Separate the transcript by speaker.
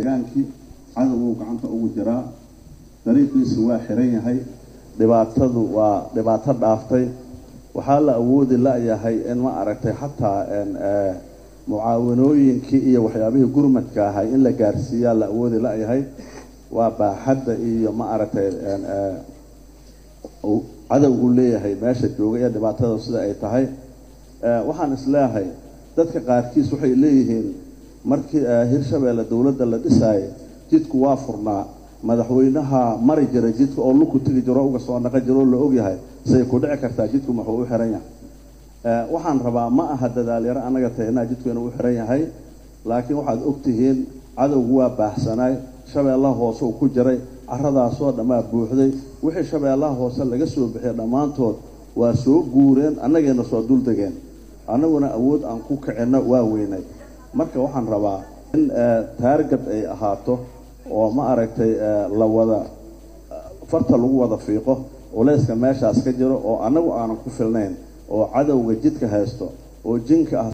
Speaker 1: degaankii cadowgu gacanta ugu jiraa dariiqiisu waa xiran yahay dhibaatadu waa dhibaato dhaaftay waxaa la awoodi la yahay in ma aragtay xataa mucaawanooyinkii iyo waxyaabihii gurmadka ahay in la gaarsiiyaa la awoodi la yahay waa baaxadda iyo ma aragtay cadowgu leeyahay meesha jooga iyo dhibaatada sida ay tahay waxaan isleeyahay dadka qaarkiis waxay leeyihiin markii Hirshabeelle dawladda la dhisay jidku waa furnaa madaxweynaha mari jiray jidka oo luku tagi jiro uga soo naqa jiro la og yahay say ku dhici kartaa jidku maxuu u xiran yahay waxaan rabaa ma aha dadaal yar anaga tahay jidku inuu u xiran yahay laakiin waxaad ogtihiin cadowgu waa baahsanay shabeellaha hoose uu ku jiray carradaas oo dhamaa buuxday wixii shabeellaha hoose laga soo bixiyay dhamaantood waa soo guureen anagana soo dul degeen anaguna awood aan ku kicino waa weynay marka waxaan rabaa in taarget ay ahaato oo ma aragtay la wada farta lagu wada fiiqo culayska meeshaas ka jiro oo anagu aanan ku filnayn oo cadowga jidka haysto oo jinka